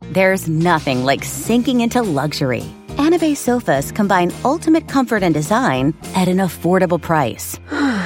There's nothing like sinking into luxury. Anabay sofas combine ultimate comfort and design at an affordable price.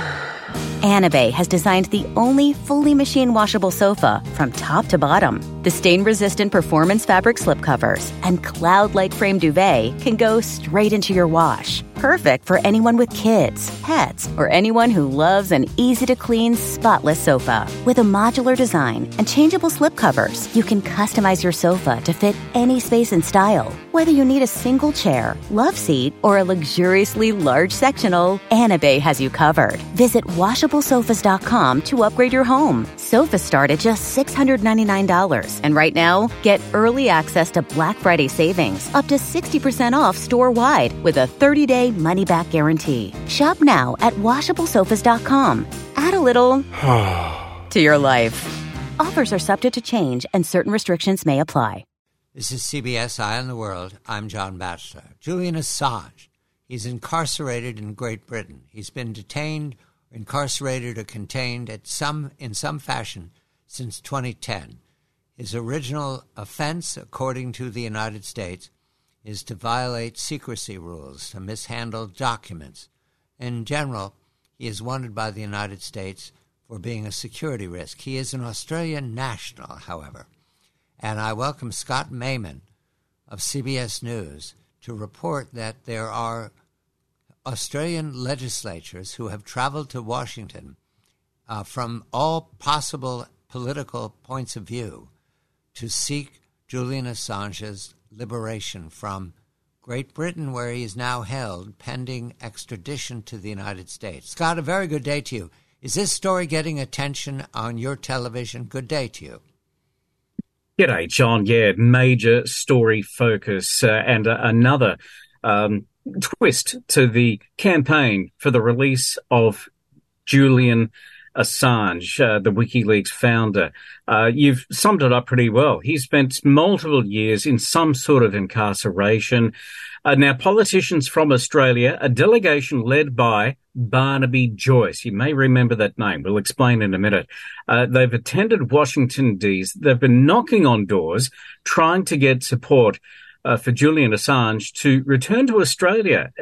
Anabay has designed the only fully machine washable sofa from top to bottom. The stain-resistant performance fabric slipcovers and cloud-like frame duvet can go straight into your wash. Perfect for anyone with kids, pets, or anyone who loves an easy-to-clean, spotless sofa. With a modular design and changeable slipcovers, you can customize your sofa to fit any space and style. Whether you need a single chair, love seat, or a luxuriously large sectional, Anabay has you covered. Visit washablesofas.com to upgrade your home. Sofas start at just $699. And right now, get early access to Black Friday savings, up to 60% off store-wide with a 30-day money-back guarantee. Shop now at washablesofas.com. Add a little to your life. Offers are subject to change and certain restrictions may apply. This is CBS Eye on the World. I'm John Batchelor. Julian Assange. He's incarcerated in Great Britain. He's been detained, incarcerated, or contained in some fashion since 2010. His original offense, according to the United States, is to violate secrecy rules, to mishandle documents. In general, he is wanted by the United States for being a security risk. He is an Australian national, however. And I welcome Scott Mayman of CBS News to report that there are Australian legislatures who have traveled to Washington from all possible political points of view to seek Julian Assange's liberation from Great Britain, where he is now held pending extradition to the United States. Scott, a very good day to you. Is this story getting attention on your television? Good day to you. G'day, John. Yeah, major story focus and another twist to the campaign for the release of Julian Assange, the WikiLeaks founder. You've summed it up pretty well. He spent multiple years in some sort of incarceration. Now, politicians from Australia, a delegation led by Barnaby Joyce, you may remember that name, we'll explain in a minute. They've attended Washington, D.C. They've been knocking on doors, trying to get support for Julian Assange to return to Australia.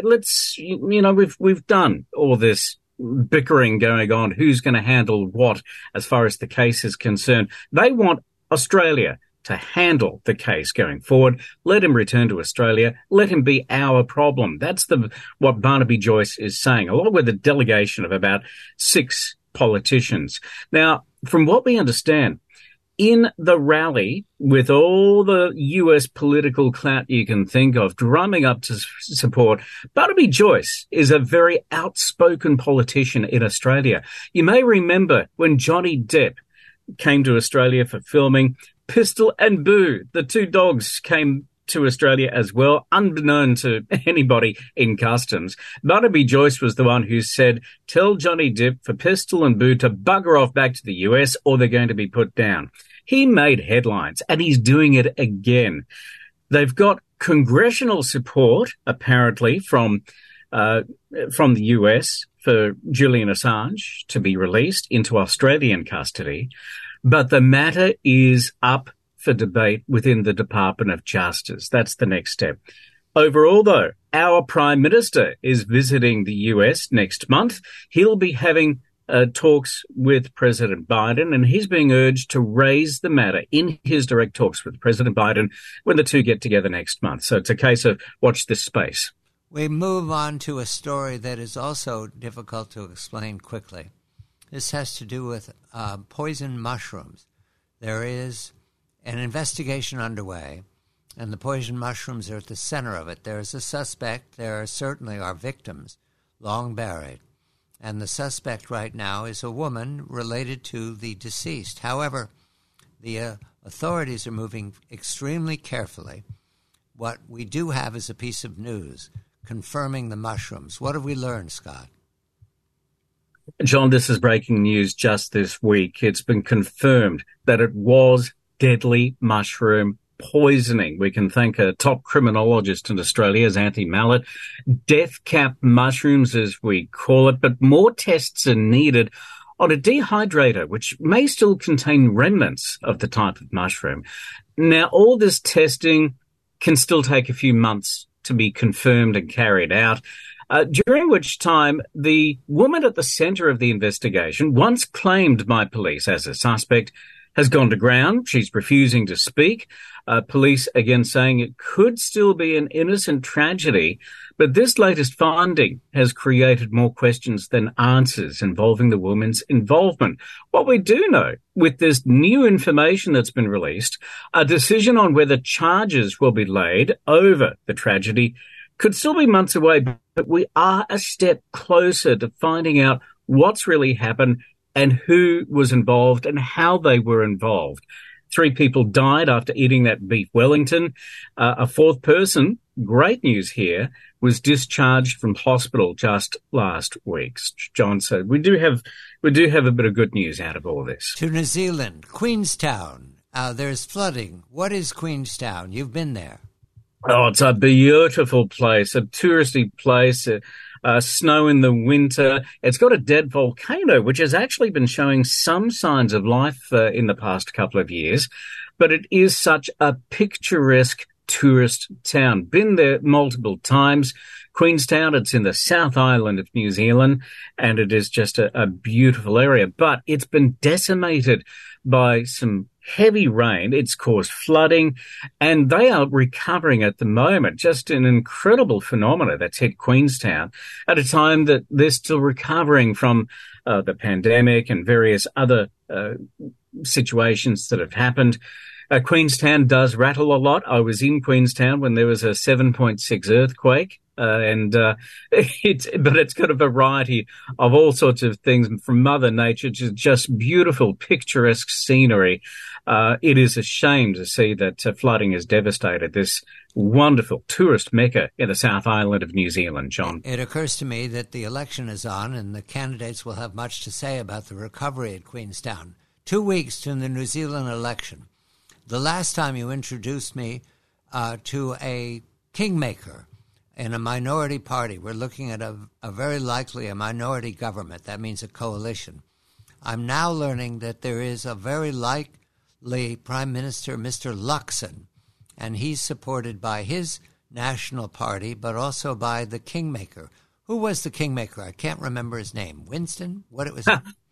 We've done all this bickering going on, who's going to handle what as far as the case is concerned. They want Australia to handle the case going forward. Let him return to Australia. Let him be our problem. That's what Barnaby Joyce is saying, along with a delegation of about 6 politicians. Now, from what we understand, in the rally, with all the US political clout you can think of drumming up to support, Barnaby Joyce is a very outspoken politician in Australia. You may remember when Johnny Depp came to Australia for filming, Pistol and Boo, the 2 dogs, came to Australia as well, unbeknown to anybody in customs. Barnaby Joyce was the one who said, tell Johnny Depp for Pistol and Boo to bugger off back to the US or they're going to be put down. He made headlines, and he's doing it again. They've got congressional support, apparently, from the US for Julian Assange to be released into Australian custody. But the matter is up for debate within the Department of Justice. That's the next step. Overall, though, our Prime Minister is visiting the US next month. He'll be having talks with President Biden, and he's being urged to raise the matter in his direct talks with President Biden when the two get together next month. So it's a case of watch this space. We move on to a story that is also difficult to explain quickly. This has to do with poison mushrooms. There is an investigation underway, and the poison mushrooms are at the center of it. There is a suspect. There certainly are victims long buried. And the suspect right now is a woman related to the deceased. However, the authorities are moving extremely carefully. What we do have is a piece of news confirming the mushrooms. What have we learned, Scott? John, this is breaking news just this week. It's been confirmed that it was deadly mushroom poisoning. We can thank a top criminologist in Australia, as Anthony Mallett. Death cap mushrooms, as we call it, but more tests are needed on a dehydrator, which may still contain remnants of the type of mushroom. Now, all this testing can still take a few months to be confirmed and carried out, during which time the woman at the centre of the investigation, once claimed by police as a suspect, has gone to ground. She's refusing to speak. Police again saying it could still be an innocent tragedy, but this latest finding has created more questions than answers involving the woman's involvement. What we do know, with this new information that's been released, a decision on whether charges will be laid over the tragedy could still be months away, but we are a step closer to finding out what's really happened and who was involved and how they were involved. 3 people died after eating that beef Wellington. A 4th person, great news here, was discharged from hospital just last week. John said, we do have a bit of good news out of all this. To New Zealand, Queenstown. There's flooding. What is Queenstown? You've been there. Oh, it's a beautiful place, a touristy place. Snow in the winter. It's got a dead volcano, which has actually been showing some signs of life in the past couple of years. But it is such a picturesque tourist town. Been there multiple times. Queenstown, it's in the South Island of New Zealand, and it is just a beautiful area. But it's been decimated by some heavy rain. It's caused flooding, and they are recovering at the moment. Just an incredible phenomena that's hit Queenstown at a time that they're still recovering from the pandemic and various other situations that have happened. Queenstown does rattle a lot. I was in Queenstown when there was a 7.6 earthquake. But it's got a variety of all sorts of things from Mother Nature to just beautiful, picturesque scenery. It is a shame to see that flooding has devastated this wonderful tourist mecca in the South Island of New Zealand, John. It occurs to me that the election is on and the candidates will have much to say about the recovery at Queenstown. 2 weeks to the New Zealand election. The last time you introduced me to a kingmaker in a minority party. We're looking at a very likely a minority government. That means a coalition. I'm now learning that there is a very likely Prime Minister, Mr. Luxon, and he's supported by his national party, but also by the kingmaker. Who was the kingmaker? I can't remember his name. Winston? What it was?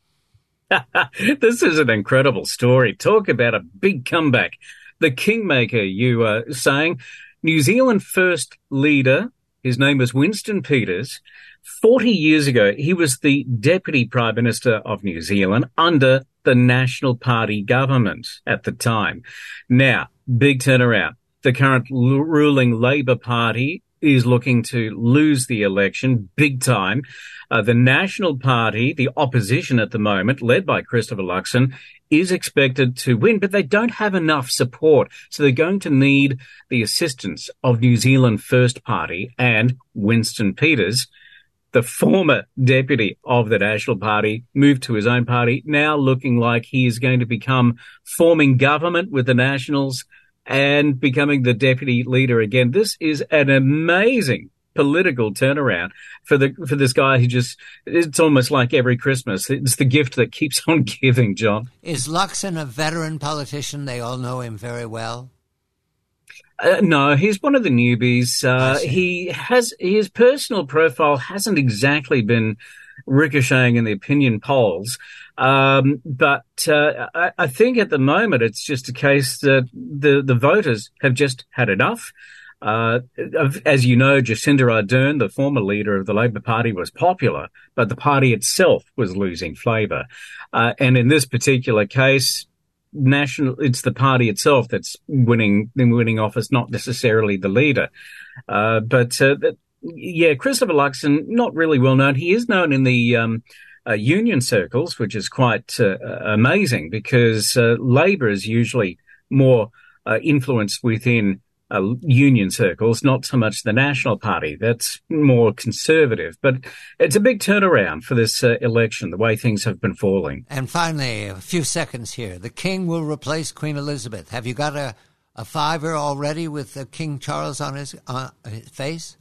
This is an incredible story. Talk about a big comeback. The kingmaker, you are saying. New Zealand first leader, his name was Winston Peters. 40 years ago, he was the Deputy Prime Minister of New Zealand under the National Party government at the time. Now, big turnaround. The current ruling Labour Party is looking to lose the election big time. The National Party, the opposition at the moment, led by Christopher Luxon, is expected to win, but they don't have enough support. So they're going to need the assistance of New Zealand First Party and Winston Peters, the former deputy of the National Party, moved to his own party, now looking like he is going to become forming government with the Nationals and becoming the deputy leader again. This is an amazing political turnaround for this guy who it's almost like every Christmas. It's the gift that keeps on giving, John. Is Luxon a veteran politician? They all know him very well. No, he's one of the newbies. His personal profile hasn't exactly been ricocheting in the opinion polls. But I think at the moment it's just a case that the voters have just had enough. As you know, Jacinda Ardern, the former leader of the Labour Party, was popular, but the party itself was losing flavour. And in this particular case, it's the party itself that's winning office, not necessarily the leader. But Christopher Luxon, not really well known. He is known in the union circles, which is quite amazing because Labour is usually more influenced within union circles, not so much the National Party. That's more conservative. But it's a big turnaround for this election, the way things have been falling. And finally, a few seconds here. The King will replace Queen Elizabeth. Have you got a fiver already with King Charles on his face?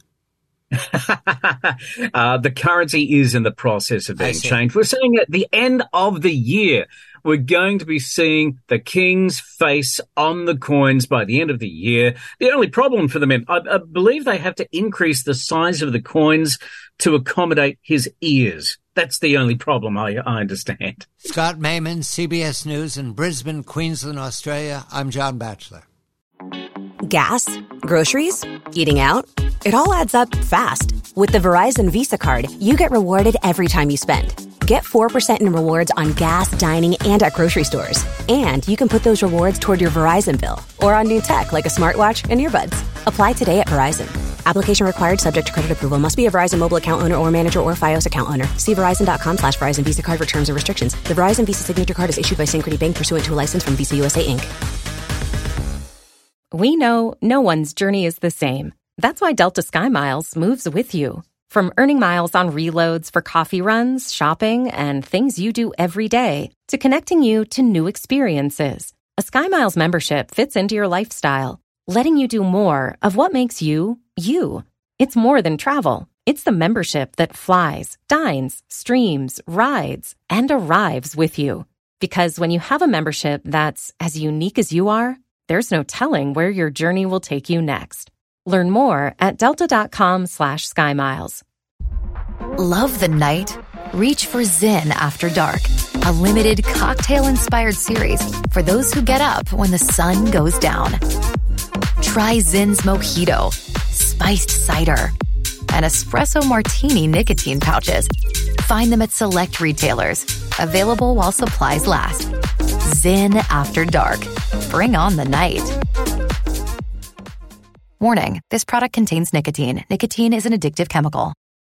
The currency is in the process of being changed. We're saying at the end of the year, we're going to be seeing the king's face on the coins by the end of the year. The only problem for the Mint, I believe they have to increase the size of the coins to accommodate his ears. That's the only problem, I understand. Scott Mayman, CBS News in Brisbane, Queensland, Australia. I'm John Batchelor. Gas, groceries, eating out. It all adds up fast. With the Verizon Visa Card, you get rewarded every time you spend. Get 4% in rewards on gas, dining, and at grocery stores. And you can put those rewards toward your Verizon bill or on new tech like a smartwatch and earbuds. Apply today at Verizon. Application required, subject to credit approval. Must be a Verizon mobile account owner or manager or Fios account owner. See Verizon.com/Verizon Visa Card for terms and restrictions. The Verizon Visa Signature Card is issued by Synchrony Bank pursuant to a license from Visa USA, Inc. We know no one's journey is the same. That's why Delta SkyMiles moves with you. From earning miles on reloads for coffee runs, shopping, and things you do every day, to connecting you to new experiences. A SkyMiles membership fits into your lifestyle, letting you do more of what makes you, you. It's more than travel. It's the membership that flies, dines, streams, rides, and arrives with you. Because when you have a membership that's as unique as you are, there's no telling where your journey will take you next. Learn more at delta.com/SkyMiles. Love the night? Reach for Zyn After Dark, a limited cocktail-inspired series for those who get up when the sun goes down. Try Zyn's Mojito, spiced cider, and espresso martini nicotine pouches. Find them at select retailers. Available while supplies last. Zyn After Dark. Bring on the night. Warning, this product contains nicotine. Nicotine is an addictive chemical.